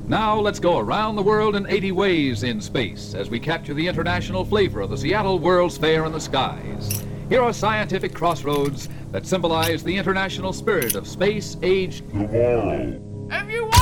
Now let's go around the world in 80 ways in space as we capture the international flavor of the Seattle World's Fair in the skies. Here are scientific crossroads that symbolize the international spirit of space-age tomorrow. Everyone